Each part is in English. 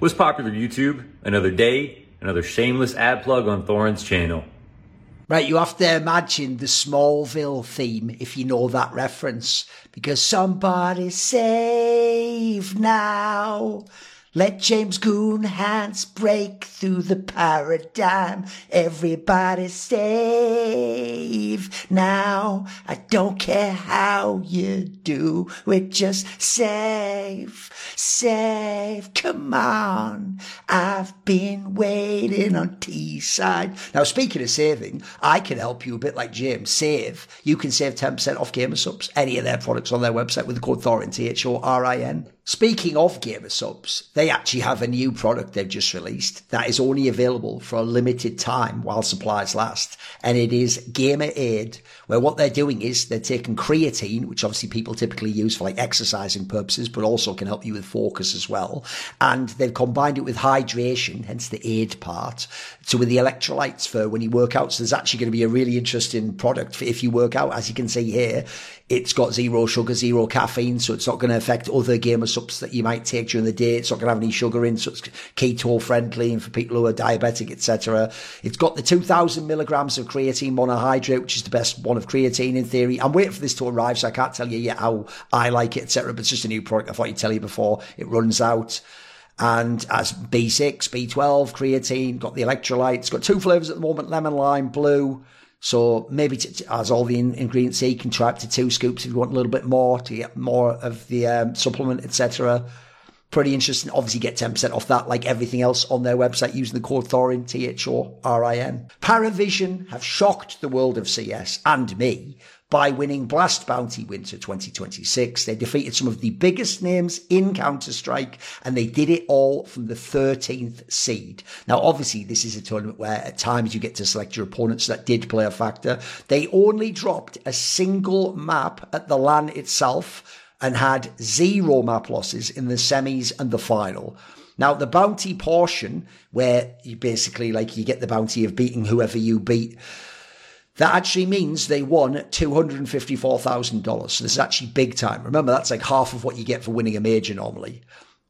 What's popular, YouTube? Another day, another shameless ad plug on Thorin's channel. Right, you have to imagine the Smallville theme if you know that reference. Because somebody save now. Let James Goonhans break through the paradigm. Everybody save now. I don't care how you do it, just save. Come on. I've been waiting on T-side. Now, speaking of saving, I can help you a bit like James. Save. You can save 10% off Gamersubs, any of their products on their website with the code Thorin, Thorin. Speaking of Gamersubs, they actually have a new product they've just released that is only available for a limited time while supplies last. And it is Gamer Aid, where what they're doing is they're taking creatine, which obviously people typically use for like exercising purposes, but also can help you with focus as well. And they've combined it with hydration, hence the aid part, so with the electrolytes for when you work out. So there's actually going to be a really interesting product for if you work out. As you can see here, it's got zero sugar, zero caffeine, so it's not going to affect other Gamersubs that you might take during the day. It's not going to have any sugar in, so it's keto friendly and for people who are diabetic, etc. It's got the 2,000 milligrams of creatine monohydrate, which is the best one of creatine in theory. I'm waiting for this to arrive, so I can't tell you yet how I like it, etc. But it's just a new product. I thought I'd tell you before it runs out. And as B6, B12, creatine, got the electrolytes, got 2 flavors at the moment, lemon, lime, blue. So maybe as all the ingredients say, you can try up to 2 scoops if you want a little bit more to get more of the supplement, etc. Pretty interesting. Obviously, get 10% off that, like everything else on their website, using the code Thorin, Thorin. Paravision have shocked the world of CS and me by winning Blast Bounty Winter 2026. They defeated some of the biggest names in Counter-Strike, and they did it all from the 13th seed. Now, obviously, this is a tournament where at times you get to select your opponents. That did play a factor. They only dropped a single map at the LAN itself and had 0 map losses in the semis and the final. Now, the bounty portion, where you basically, you get the bounty of beating whoever you beat, that actually means they won $254,000. So this is actually big time. Remember, that's like half of what you get for winning a major normally.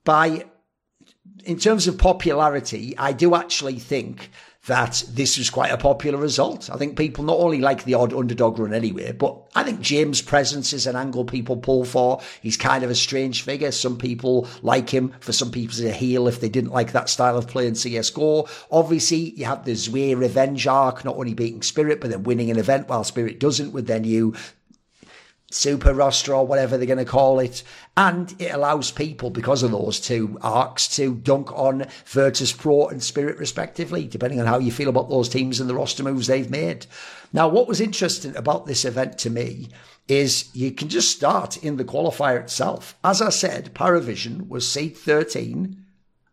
In terms of popularity, I do actually think that this was quite a popular result. I think people not only like the odd underdog run anyway, but I think James' presence is an angle people pull for. He's kind of a strange figure. Some people like him. For some people, he's a heel if they didn't like that style of play in CSGO. Obviously, you have the Zwei revenge arc, not only beating Spirit, but then winning an event while Spirit doesn't with their new super roster or whatever they're going to call it. And it allows people, because of those 2 arcs, to dunk on Virtus Pro and Spirit respectively, depending on how you feel about those teams and the roster moves they've made. Now, what was interesting about this event to me is you can just start in the qualifier itself. As I said, Paravision was seed 13.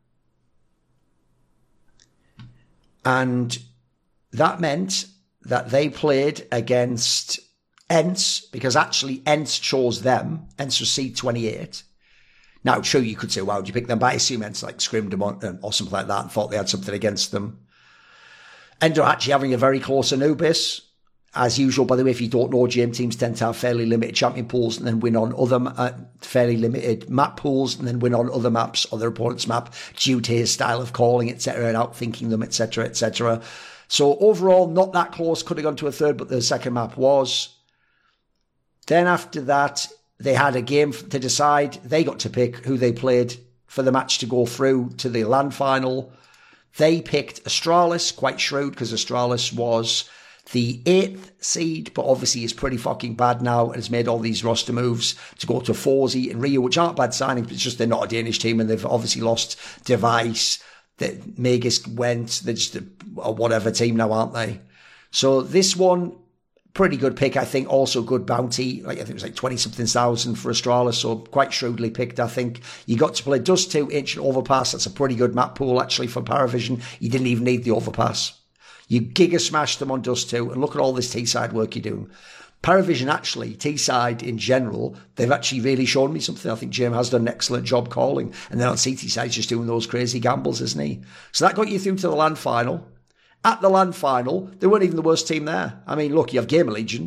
And that meant that they played against ENCE, because actually ENCE chose them. ENCE was seed 28. Now, sure, you could say, why would you pick them? But I assume ENCE scrimmed them on or something like that and thought they had something against them. Ended up actually having a very close Anubis. As usual, by the way, if you don't know, GM teams tend to have fairly limited champion pools and then win on other fairly limited map pools and then win on other maps or their opponent's map due to his style of calling, etc., and outthinking them, etc., etc. So overall, not that close. Could have gone to a third, but the second map was. Then after that, they had a game to decide. They got to pick who they played for the match to go through to the LAN final. They picked Astralis, quite shrewd, because Astralis was the 8th seed, but obviously is pretty fucking bad now and has made all these roster moves to go to FaZe and Rio, which aren't bad signings, but it's just they're not a Danish team and they've obviously lost Device. That Magus went, they're just a whatever team now, aren't they? So this one, pretty good pick, I think. Also good bounty. I think it was 20-something thousand for Astralis, so quite shrewdly picked, I think. You got to play Dust 2, Ancient Overpass. That's a pretty good map pool, actually, for Paravision. You didn't even need the Overpass. You giga smashed them on Dust 2, and look at all this T-side work you're doing. Paravision, actually, T-side in general, they've actually really shown me something. I think Jim has done an excellent job calling. And then on CT side, he's just doing those crazy gambles, isn't he? So that got you through to the LAN final. At the LAN final, they weren't even the worst team there. I mean, look, you have Gamer Legion.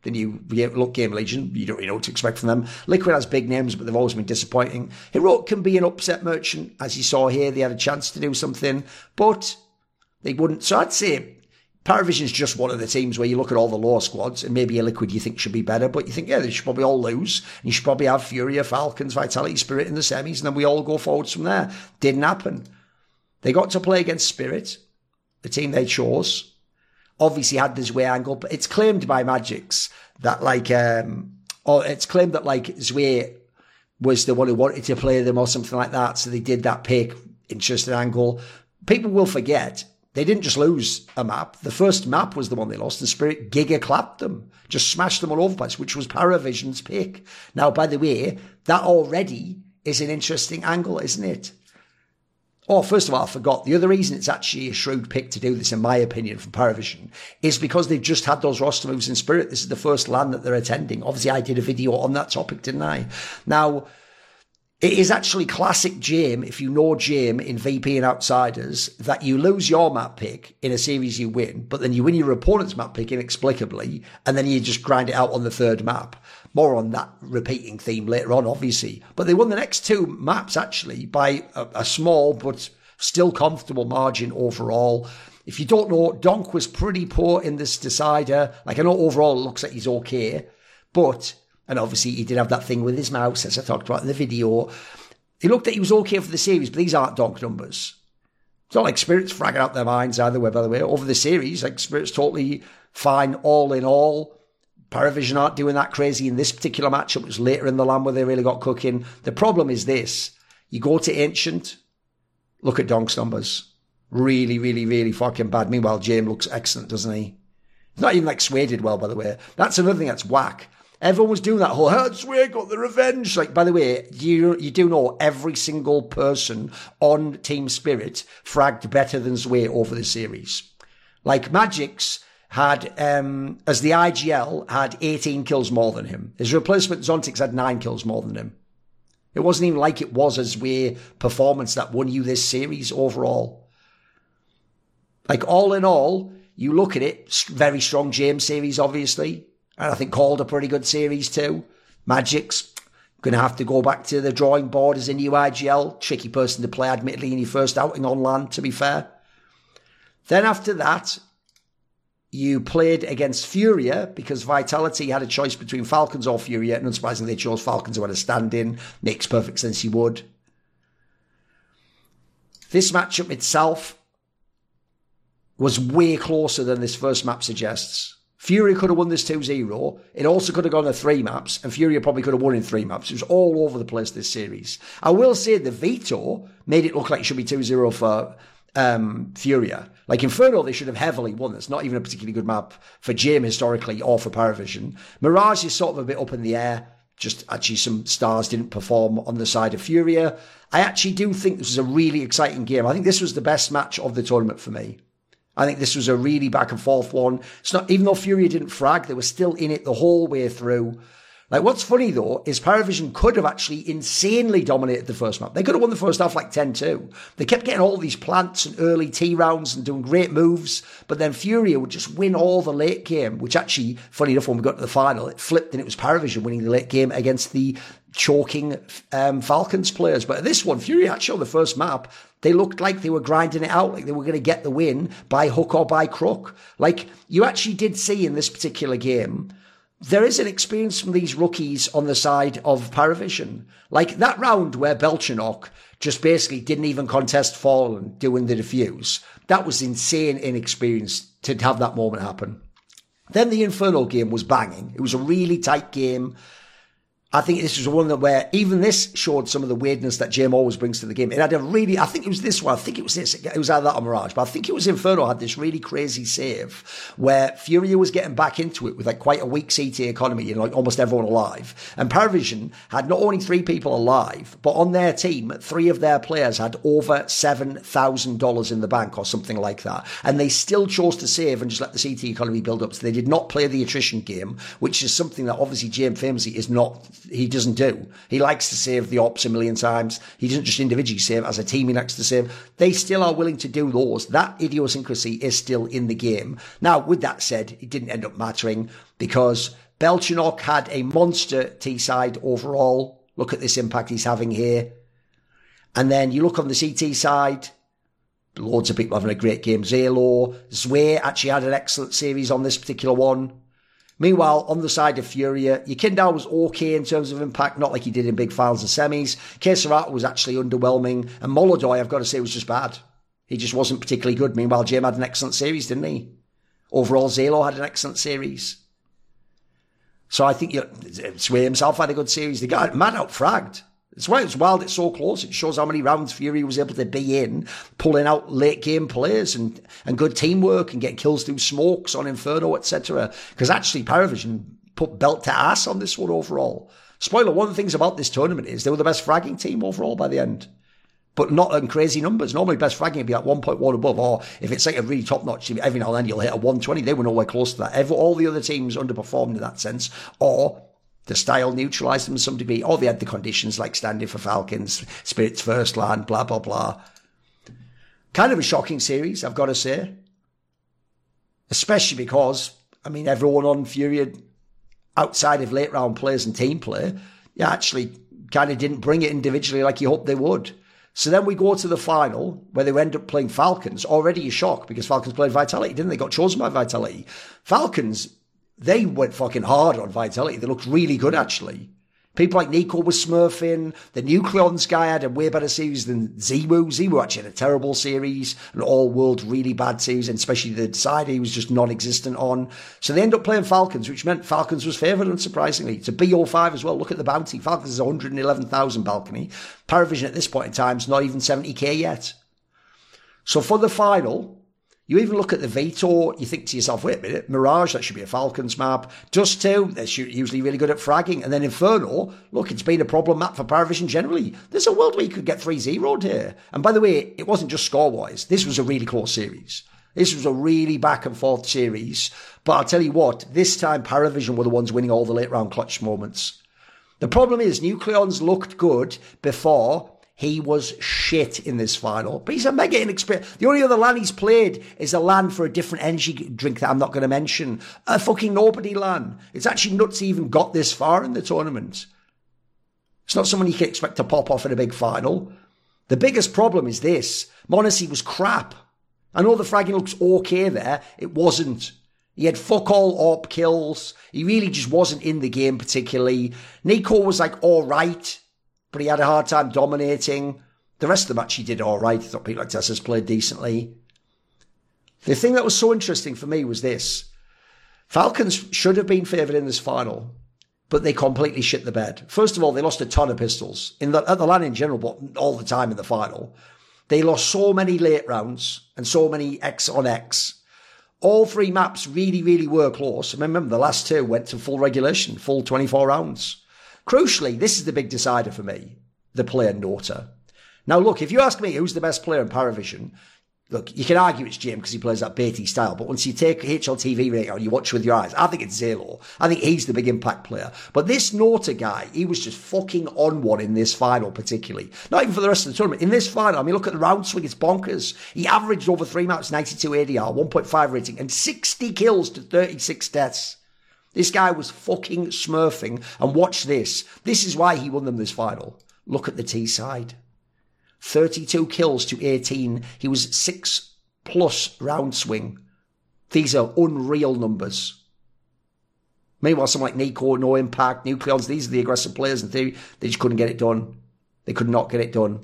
the new look Game Legion. You don't really know what to expect from them. Liquid has big names, but they've always been disappointing. Heroic can be an upset merchant, as you saw here. They had a chance to do something, but they wouldn't. So I'd say Paravision's just one of the teams where you look at all the lower squads and maybe a Liquid you think should be better, but you think, yeah, they should probably all lose. And you should probably have Furia, Falcons, Vitality, Spirit in the semis, and then we all go forwards from there. Didn't happen. They got to play against Spirit, the team they chose. Obviously had this Zwei angle, but it's claimed by Magix that it's claimed that Zwei was the one who wanted to play them or something like that. So they did that pick, interesting angle. People will forget. They didn't just lose a map. The first map was the one they lost, and Spirit giga clapped them, just smashed them all over the place, which was Paravision's pick. Now, by the way, that already is an interesting angle, isn't it? Oh, first of all, I forgot. The other reason it's actually a shrewd pick to do this, in my opinion, from Paravision, is because they've just had those roster moves in Spirit. This is the first LAN that they're attending. Obviously, I did a video on that topic, didn't I? Now, it is actually classic JAME, if you know JAME in VP and Outsiders, that you lose your map pick in a series you win, but then you win your opponent's map pick inexplicably, and then you just grind it out on the third map. More on that repeating theme later on, obviously. But they won the next two maps, actually, by a small but still comfortable margin overall. If you don't know, Donk was pretty poor in this decider. I know overall it looks like he's okay, but... And obviously he did have that thing with his mouse, as I talked about in the video. He looked like he was okay for the series, but these aren't Donk numbers. It's not like Spirit's fragging out their minds either way, by the way. Over the series, Spirit's totally fine all in all. Paravision aren't doing that crazy in this particular matchup. It was later in the LAN where they really got cooking. The problem is this. You go to Ancient, look at Donk's numbers. Really, really, really fucking bad. Meanwhile, JAME looks excellent, doesn't he? It's not even Zwei did well, by the way. That's another thing that's whack. Everyone was doing that whole, Zwei got the revenge. By the way, you do know every single person on Team Spirit fragged better than Zwei over the series. Magix had, as the IGL, had 18 kills more than him. His replacement Zontix had 9 kills more than him. It wasn't even like it was a Zwei performance that won you this series overall. All in all, you look at it, very strong James series, obviously. And I think called a pretty good series too. Magix, going to have to go back to the drawing board as a new IGL. Tricky person to play, admittedly, in your first outing on LAN, to be fair. Then after that, you played against Furia because Vitality had a choice between Falcons or Furia. And unsurprisingly, they chose Falcons who had a stand-in. Makes perfect sense you would. This matchup itself was way closer than this first map suggests. Furia could have won this 2-0. It also could have gone to 3 maps, and Furia probably could have won in 3 maps. It was all over the place, this series. I will say the veto made it look like it should be 2-0 for Furia. Inferno, they should have heavily won. It's not even a particularly good map for JAME historically or for Paravision. Mirage is sort of a bit up in the air. Just actually some stars didn't perform on the side of Furia. I actually do think this was a really exciting game. I think this was the best match of the tournament for me. I think this was a really back and forth one. It's not, even though Furia didn't frag, they were still in it the whole way through. What's funny though, is Paravision could have actually insanely dominated the first map. They could have won the first half 10-2. They kept getting all these plants and early T rounds and doing great moves, but then Furia would just win all the late game, which actually, funny enough, when we got to the final, it flipped and it was Paravision winning the late game against the choking Falcons players. But this one, Furia actually on the first map, they looked like they were grinding it out, like they were going to get the win by hook or by crook. You actually did see in this particular game, there is an experience from these rookies on the side of Paravision. That round where Belchenok just basically didn't even contest Fallen doing the defuse. That was insane inexperience to have that moment happen. Then the Inferno game was banging. It was a really tight game. I think this was one where even this showed some of the weirdness that JAME always brings to the game. It had I think it was this one. I think it was this. It was either that or Mirage, but I think it was Inferno had this really crazy save where Furia was getting back into it with quite a weak CT economy and almost everyone alive. And Paravision had not only 3 people alive, but on their team, 3 of their players had over $7,000 in the bank or something like that. And they still chose to save and just let the CT economy build up. So they did not play the attrition game, which is something that obviously JAME famously is not. He doesn't do. He likes to save the ops a million times. He doesn't just individually save. As a team, he likes to save. They still are willing to do those. That idiosyncrasy is still in the game. Now, with that said, it didn't end up mattering because Belchenok had a monster T-side overall. Look at this impact he's having here. And then you look on the CT side, loads of people having a great game. Zalo, Zwe actually had an excellent series on this particular one. Meanwhile, on the side of Furia, Yekindao was okay in terms of impact, not like he did in big finals and semis. Kesarata was actually underwhelming. And Molodoi, I've got to say, was just bad. He just wasn't particularly good. Meanwhile, Jim had an excellent series, didn't he? Overall, Zalo had an excellent series. So I think Sway himself had a good series. The guy, mad out fragged. It's why it's wild, it's so close. It shows how many rounds Fury was able to be in, pulling out late game players and good teamwork and getting kills through smokes on Inferno, etc. Because actually Paravision put belt to ass on this one overall. Spoiler, one of the things about this tournament is they were the best fragging team overall by the end. But not in crazy numbers. Normally best fragging would be like 1.1 above, or if it's like a really top notch, every now and then you'll hit a 120. They were nowhere close to that. All the other teams underperformed in that sense, or the style neutralised them to some degree, or they had the conditions like standing for Falcons, Spirit's first land, blah, blah, blah. Kind of a shocking series, I've got to say. Especially because, I mean, everyone on Fury, outside of late round players and team play, actually kind of didn't bring it individually like you hoped they would. So then we go to the final, where they end up playing Falcons. Already a shock, because Falcons played Vitality, didn't they? Got chosen by Vitality. Falcons, they went fucking hard on Vitality. They looked really good, actually. People like Nico was smurfing. The Nucleons guy had a way better series than Ziwu. Ziwu actually had a terrible series, an all-world really bad series, and especially the side he was just non-existent on. So they end up playing Falcons, which meant Falcons was favoured, unsurprisingly. It's a BO5 as well. Look at the bounty. Falcons is 111,000 balcony. Paravision at this point in time is not even 70k yet. So for the final, you even look at the Veto, you think to yourself, wait a minute, Mirage, that should be a Falcons map. Dust 2, they're usually really good at fragging. And then Inferno, look, it's been a problem map for Paravision generally. There's a world where you could get 3-0'd here. And by the way, it wasn't just score-wise. This was a really close series. This was a really back-and-forth series. But I'll tell you what, this time Paravision were the ones winning all the late-round clutch moments. The problem is, Nucleons looked good before. He was shit in this final. But he's a mega inexperienced. The only other LAN he's played is a LAN for a different energy drink that I'm not going to mention. A fucking nobody LAN. It's actually nuts he even got this far in the tournament. It's not someone you can expect to pop off in a big final. The biggest problem is this. m0NESY was crap. I know the fragging looks okay there. It wasn't. He had fuck all AWP kills. He really just wasn't in the game particularly. Nico was like alright, but he had a hard time dominating. The rest of the match he did all right. I thought people like Tessas played decently. The thing that was so interesting for me was this. Falcons should have been favoured in this final, but they completely shit the bed. First of all, they lost a ton of pistols at the LAN in general, but all the time in the final. They lost so many late rounds and so many X on X. All three maps really, really were close. I remember the last two went to full regulation, full 24 rounds. Crucially, this is the big decider for me, the player Nota. Now, look, if you ask me who's the best player in Paravision, look, you can argue it's Jim because he plays that Beatty style, but once you take HLTV rating and you watch with your eyes, I think it's Zalo. I think he's the big impact player. But this Nota guy, he was just fucking on one in this final particularly. Not even for the rest of the tournament. In this final, I mean, look at the round swing, it's bonkers. He averaged over 3 maps, 92 ADR, 1.5 rating, and 60 kills to 36 deaths. This guy was fucking smurfing. And watch this. This is why he won them this final. Look at the T side. 32 kills to 18. He was 6+ round swing. These are unreal numbers. Meanwhile, someone like Nico, no impact, Nucleons, these are the aggressive players in theory. They just couldn't get it done. They could not get it done.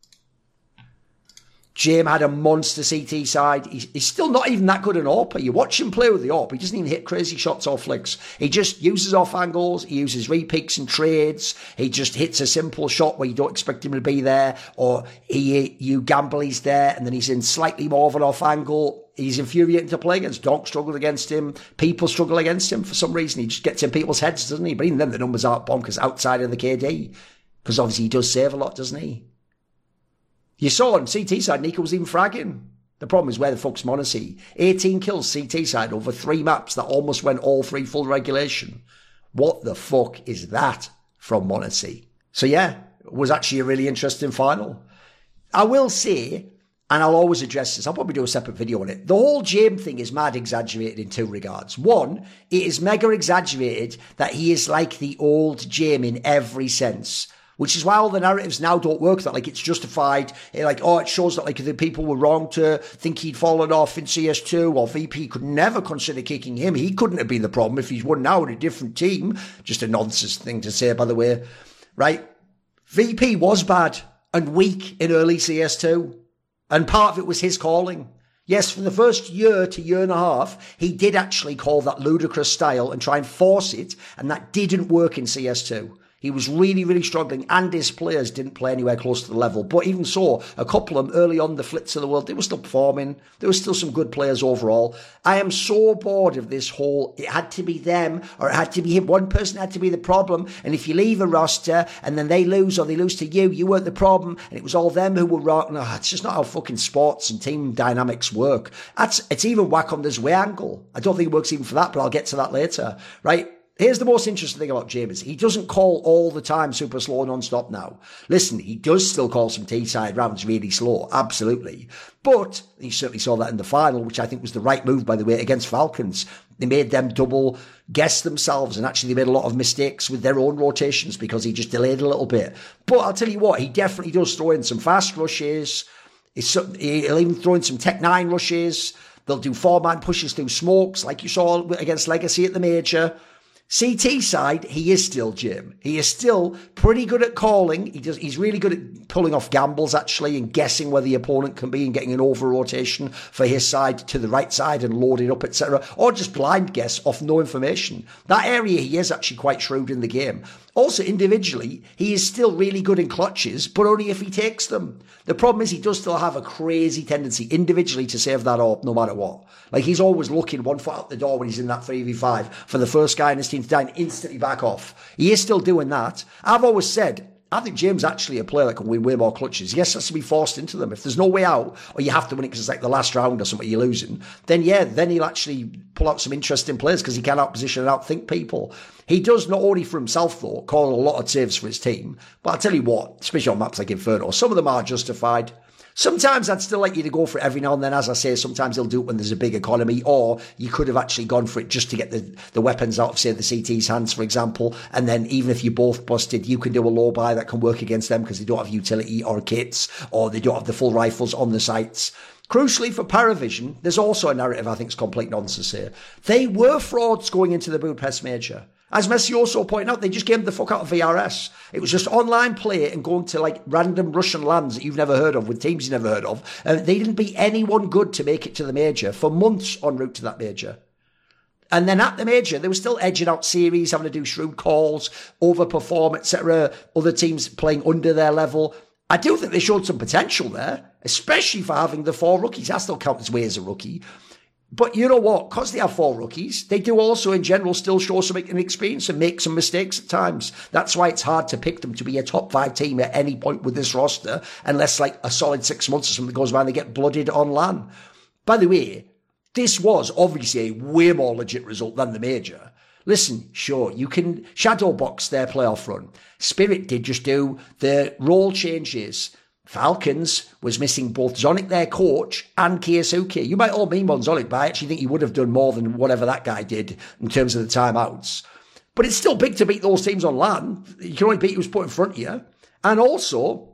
Jim had a monster CT side. He's still not even that good an AWP. You watch him play with the AWP. He doesn't even hit crazy shots or flicks. He just uses off angles. He uses repeaks and trades. He just hits a simple shot where you don't expect him to be there. Or you gamble he's there and then he's in slightly more of an off angle. He's infuriating to play against. Donk struggled against him. People struggle against him for some reason. He just gets in people's heads, doesn't he? But even then the numbers aren't bonkers outside of the KD. Because obviously he does save a lot, doesn't he? You saw on CT side, Nico was even fragging. The problem is where the fuck's m0NESY? 18 kills CT side over 3 maps that almost went all 3 full regulation. What the fuck is that from m0NESY? So yeah, it was actually a really interesting final. I will say, and I'll always address this. I'll probably do a separate video on it. The whole James thing is mad exaggerated in two regards. One, it is mega exaggerated that he is like the old James in every sense, which is why all the narratives now don't work. That like it's justified, like, oh, it shows that like the people were wrong to think he'd fallen off in CS2, or VP could never consider kicking him. He couldn't have been the problem if he's won now in a different team. Just a nonsense thing to say, by the way, right? VP was bad and weak in early CS2. And part of it was his calling. Yes, for the first year to year and a half, he did actually call that ludicrous style and try and force it, and that didn't work in CS2. He was really, really struggling, and his players didn't play anywhere close to the level. But even so, a couple of them early on, the Flitz of the world, they were still performing. There were still some good players overall. I am so bored of this whole, it had to be them, or it had to be him. One person had to be the problem. And if you leave a roster, and then they lose, or they lose to you, you weren't the problem, and it was all them who were wrong. No, it's just not how fucking sports and team dynamics work. It's even whack on this way angle. I don't think it works even for that, but I'll get to that later, right? Here's the most interesting thing about James. He doesn't call all the time super slow non-stop now. Listen, he does still call some T-side rounds really slow, absolutely. But he certainly saw that in the final, which I think was the right move, by the way, against Falcons. They made them double guess themselves, and actually they made a lot of mistakes with their own rotations because he just delayed a little bit. But I'll tell you what, he definitely does throw in some fast rushes. He'll even throw in some Tech 9 rushes. They'll do 4-man pushes through smokes like you saw against Legacy at the Major. CT side, he is still Jim. He is still pretty good at calling. He's really good at pulling off gambles, actually, and guessing where the opponent can be and getting an over-rotation for his side to the right side and loading up, etc. Or just blind guess off no information. That area, he is actually quite shrewd in the game. Also, individually, he is still really good in clutches, but only if he takes them. The problem is he does still have a crazy tendency individually to save that up no matter what. Like, he's always looking 1 foot out the door when he's in that 3v5 for the first guy in his team to die and instantly back off. He is still doing that. I've always said, I think James is actually a player that can win way more clutches. Yes, has to be forced into them. If there's no way out, or you have to win it because it's like the last round or something you're losing, then he'll actually pull out some interesting players because he can outposition and outthink people. He does not only for himself, though, call a lot of saves for his team. But I'll tell you what, especially on maps like Inferno, some of them are justified. Sometimes I'd still like you to go for it every now and then. As I say, sometimes he'll do it when there's a big economy, or you could have actually gone for it just to get the weapons out of, say, the CT's hands, for example. And then even if you both busted, you can do a low buy that can work against them because they don't have utility or kits, or they don't have the full rifles on the sites. Crucially for Paravision, there's also a narrative I think is complete nonsense here. They were frauds going into the Budapest Major. As Messi also pointed out, they just gamed the fuck out of VRS. It was just online play and going to like random Russian lands that you've never heard of with teams you've never heard of. They didn't beat anyone good to make it to the Major for months en route to that Major. And then at the Major, they were still edging out series, having to do shrewd calls, overperform, etc. Other teams playing under their level. I do think they showed some potential there, especially for having the 4 rookies. I still count as way as a rookie. But you know what? Because they have 4 rookies, they do also in general still show some experience and make some mistakes at times. That's why it's hard to pick them to be a top 5 team at any point with this roster, unless like a solid 6 months or something goes by and they get blooded on LAN. By the way, this was obviously a way more legit result than the Major. Listen, sure, you can shadow box their playoff run. Spirit did just do the role changes. Falcons was missing both Zonic, their coach, and Kiyosuke. You might all meme on Zonic, but I actually think he would have done more than whatever that guy did in terms of the timeouts. But it's still big to beat those teams on LAN. You can only beat who's put in front of you. And also,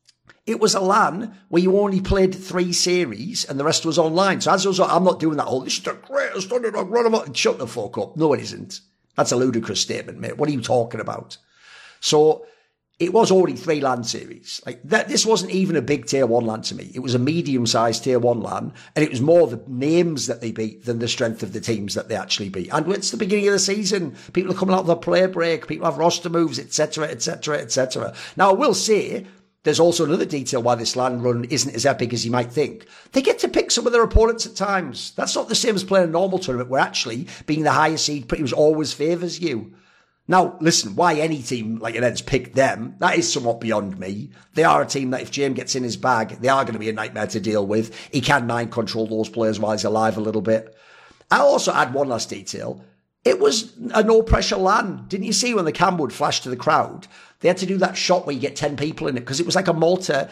it was a LAN where you only played 3 series and the rest was online. So as a result, I'm not doing that whole, this is the greatest underdog run of all. Shut the fuck up. No, it isn't. That's a ludicrous statement, mate. What are you talking about? So it was already 3 LAN series. Like that, this wasn't even a big tier 1 LAN to me. It was a medium-sized tier 1 LAN, and it was more the names that they beat than the strength of the teams that they actually beat. And it's the beginning of the season. People are coming out of the play break. People have roster moves, etc., etc., etc. Now, I will say, there's also another detail why this LAN run isn't as epic as you might think. They get to pick some of their opponents at times. That's not the same as playing a normal tournament where actually being the higher seed pretty much always favours you. Now, listen, why any team like Neds picked them, that is somewhat beyond me. They are a team that if James gets in his bag, they are going to be a nightmare to deal with. He can mind control those players while he's alive a little bit. I'll also add one last detail. It was a no-pressure LAN. Didn't you see when the cam would flash to the crowd? They had to do that shot where you get 10 people in it because it was like a Malta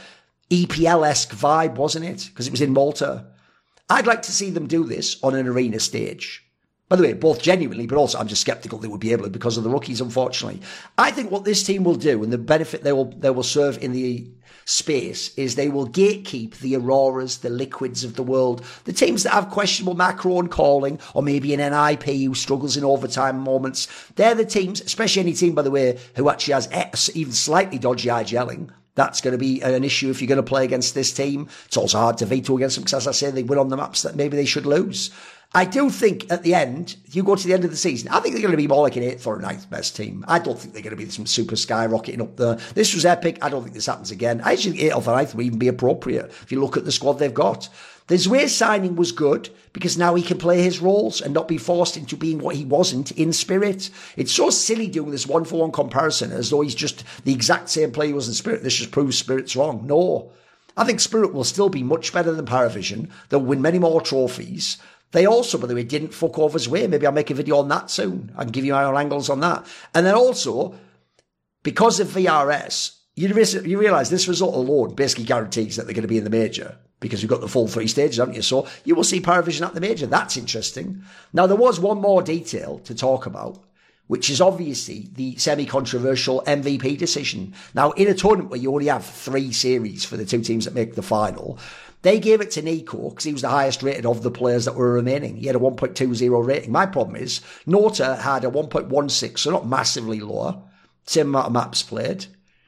EPL-esque vibe, wasn't it? Because it was in Malta. I'd like to see them do this on an arena stage. By the way, both genuinely, but also I'm just sceptical they would be able to because of the rookies, unfortunately. I think what this team will do and the benefit they will serve in the space is they will gatekeep the Auroras, the Liquids of the world, the teams that have questionable macro and calling, or maybe an NIP who struggles in overtime moments. They're the teams, especially any team, by the way, who actually has even slightly dodgy IGLing. That's going to be an issue if you're going to play against this team. It's also hard to veto against them because, as I say, they win on the maps that maybe they should lose. I do think at the end, if you go to the end of the season, I think they're going to be more like an 8th or a 9th best team. I don't think they're going to be some super skyrocketing up there. This was epic. I don't think this happens again. I actually think 8th or 9th would even be appropriate if you look at the squad they've got. The Zoué signing was good because now he can play his roles and not be forced into being what he wasn't in Spirit. It's so silly doing this 1-for-1 comparison as though he's just the exact same player he was in Spirit. This just proves Spirit's wrong. No. I think Spirit will still be much better than Paravision. They'll win many more trophies. They also, by the way, didn't fuck over Zoué. Maybe I'll make a video on that soon. I can give you my own angles on that. And then also, because of VRS, you realise this result alone basically guarantees that they're going to be in the major because you've got the full 3 stages, haven't you? So you will see Paravision at the major. That's interesting. Now, there was one more detail to talk about, which is obviously the semi-controversial MVP decision. Now, in a tournament where you only have 3 series for the 2 teams that make the final, they gave it to Nico because he was the highest rated of the players that were remaining. He had a 1.20 rating. My problem is Nota had a 1.16, so not massively lower. Same amount of maps played.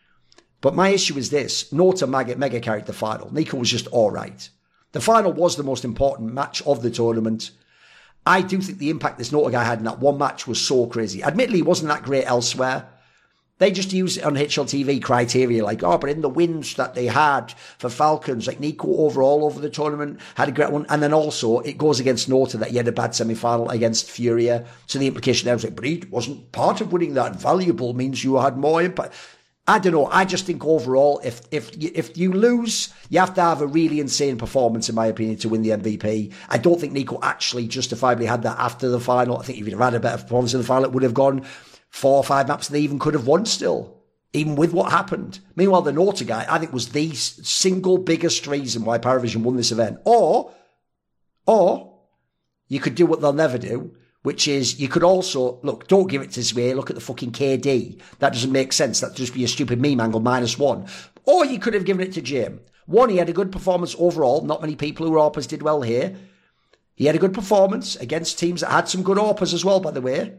But my issue is this. Nota mega carried the final. Nico was just all right. The final was the most important match of the tournament. I do think the impact this Nota guy had in that one match was so crazy. Admittedly, he wasn't that great elsewhere. They just use it on HLTV criteria like, but in the wins that they had for Falcons, like Nico overall over the tournament had a great one. And then also it goes against Nota that he had a bad semi-final against Furia. So the implication there was like, but he wasn't part of winning that. Valuable means you had more impact. I don't know. I just think overall, if you lose, you have to have a really insane performance, in my opinion, to win the MVP. I don't think Nico actually justifiably had that after the final. I think if he'd have had a better performance in the final, it would have gone 4 or 5 maps they even could have won still, even with what happened. Meanwhile, the Nota guy, I think, was the single biggest reason why Paravision won this event. Or you could do what they'll never do, which is you could also, look, don't give it to Zoué, look at the fucking KD. That doesn't make sense. That'd just be a stupid meme angle, -1. Or you could have given it to Jim. One, he had a good performance overall. Not many people who were AWPers did well here. He had a good performance against teams that had some good AWPers as well, by the way.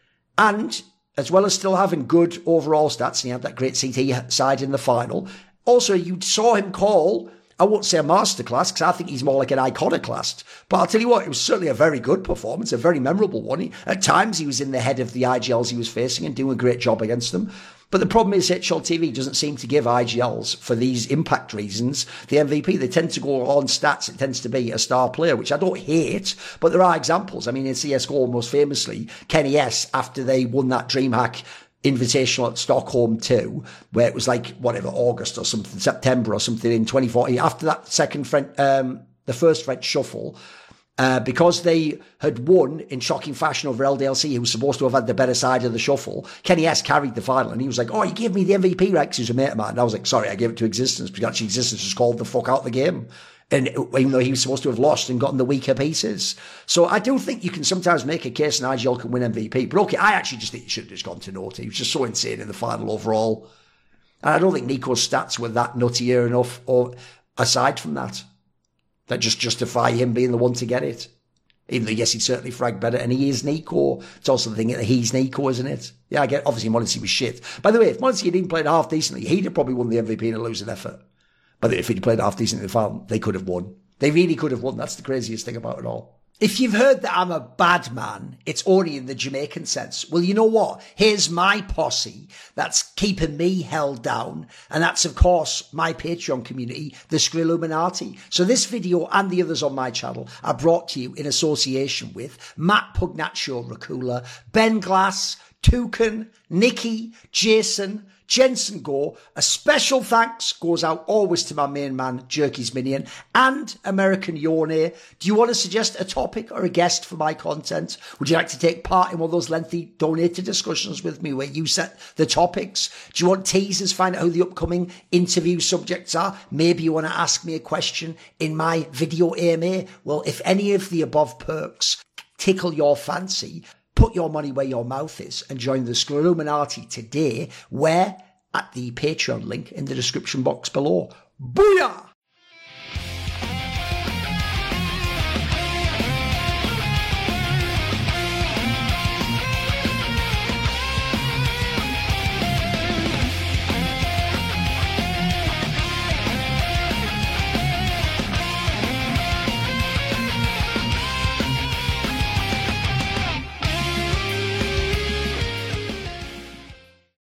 And as well as still having good overall stats, and he had that great CT side in the final. Also, you saw him call, I won't say a masterclass, because I think he's more like an iconoclast. But I'll tell you what, it was certainly a very good performance, a very memorable one. At times, he was in the head of the IGLs he was facing and doing a great job against them. But the problem is HLTV doesn't seem to give IGLs, for these impact reasons, the MVP. They tend to go on stats. It tends to be a star player, which I don't hate, but there are examples. I mean, in CSGO, most famously, Kenny S, after they won that DreamHack Invitational at Stockholm 2, where it was like, whatever, August or something, September or something in 2014, after that the first French shuffle, because they had won in shocking fashion over LDLC, who was supposed to have had the better side of the shuffle, Kenny S carried the final, and he was like, you gave me the MVP, right? Because he was a mate of mine. And I was like, sorry, I gave it to Existence, because actually Existence was called the fuck out of the game. And even though he was supposed to have lost and gotten the weaker pieces. So I do think you can sometimes make a case and IGL can win MVP. But okay, I actually just think he should have just gone to Nota. He was just so insane in the final overall. And I don't think Nico's stats were that nuttier enough, or aside from that just justify him being the one to get it. Even though, yes, he'd certainly frag better, and he is Nico. It's also the thing that he's Nico, isn't it? Yeah, I get, obviously m0NESY was shit. By the way, if m0NESY had even played half decently, he'd have probably won the MVP in a losing effort. But if he'd played half decently in the final, they could have won. They really could have won. That's the craziest thing about it all. If you've heard that I'm a bad man, it's only in the Jamaican sense. Well, you know what? Here's my posse that's keeping me held down. And that's, of course, my Patreon community, the Skrilluminati. So this video and the others on my channel are brought to you in association with Matt Pugnaccio Racula, Ben Glass, Toucan, Nikki, Jason, Jensen Gore. A special thanks goes out always to my main man, Jerky's Minion, and American Yone. Do you want to suggest a topic or a guest for my content? Would you like to take part in one of those lengthy donated discussions with me where you set the topics? Do you want teasers, find out who the upcoming interview subjects are? Maybe you want to ask me a question in my video AMA? Well, if any of the above perks tickle your fancy, put your money where your mouth is and join the Skrilluminati today, where at the Patreon link in the description box below. Booyah!